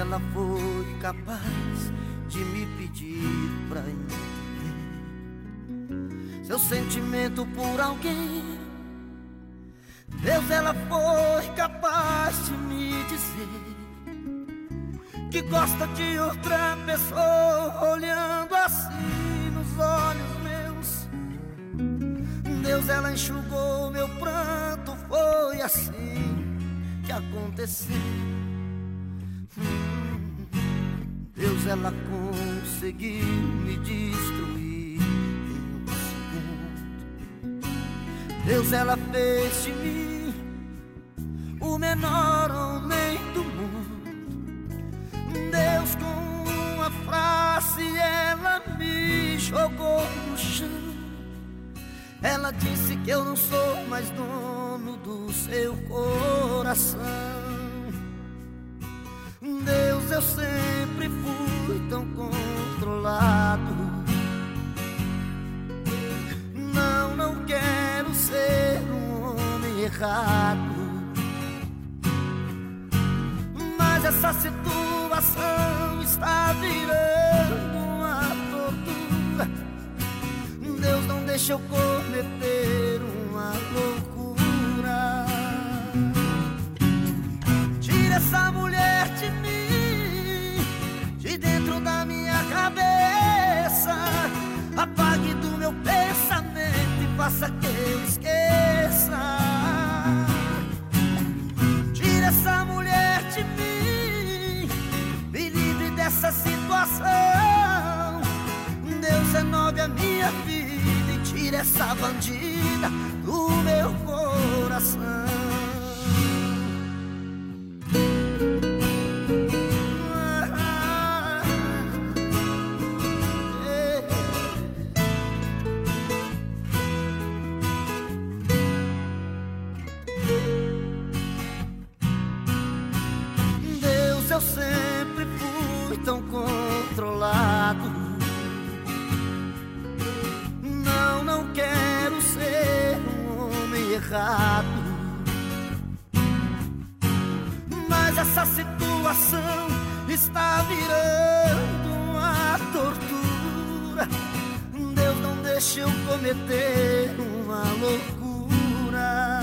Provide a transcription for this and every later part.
ela foi capaz de me pedir pra entender seu sentimento por alguém. Deus, ela foi capaz de me dizer que gosta de outra pessoa, olhando assim nos olhos meus. Deus, ela enxugou meu pranto, foi assim que aconteceu. Deus, ela conseguiu me destruir em um segundo. Deus, ela fez de mim o menor homem do mundo. Deus, com uma frase, ela me jogou no chão. Ela disse que eu não sou mais dono do seu coração. Deus, eu sempre fui tão controlado. Não quero ser um homem errado, mas essa situação está virando uma tortura. Deus, não deixa eu cometer uma loucura. Tira essa mulher de mim, de dentro da minha cabeça. Apague do meu pensamento e faça que eu esqueça. Tira essa mulher de mim, me livre dessa situação. Deus, renove a minha vida e tire essa bandida do meu coração. Deus, eu sempre fui tão controlado. Não quero ser um homem errado, mas essa situação está virando uma tortura. Deus, não deixa eu cometer uma loucura.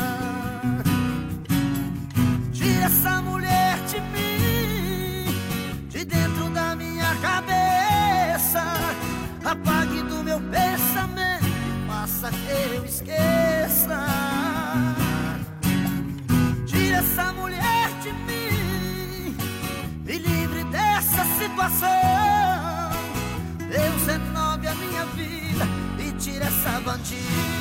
Tira essa mulher de mim, de dentro da minha cabeça. Apague do meu pensamento, faça que eu esqueça. Tira essa mulher de mim, me livre dessa situação. Deus, renove a minha vida e tira essa bandida